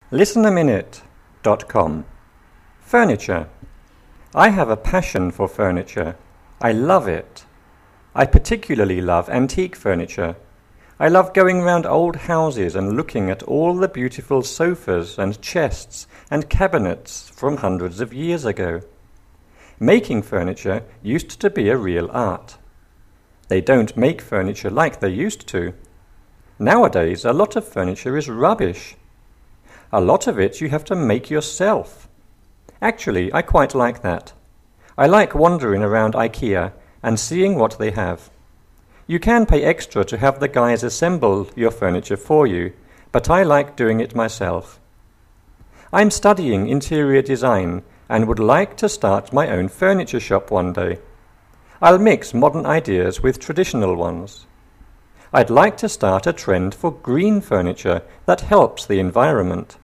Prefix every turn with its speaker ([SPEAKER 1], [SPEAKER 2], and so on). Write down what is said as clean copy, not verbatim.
[SPEAKER 1] ListenAminute.com. Furniture. I have a passion for furniture. I love it. I particularly love antique furniture. I love going round old houses and looking at all the beautiful sofas and chests and cabinets from hundreds of years ago. Making furniture used to be a real art. They don't make furniture like they used to. Nowadays, a lot of furniture is rubbish. A lot of it you have to make yourself. Actually, I quite like that. I like wandering around IKEA and seeing what they have. You can pay extra to have the guys assemble your furniture for you, but I like doing it myself. I'm studying interior design and would like to start my own furniture shop one day. I'll mix modern ideas with traditional ones. I'd like to start a trend for green furniture that helps the environment.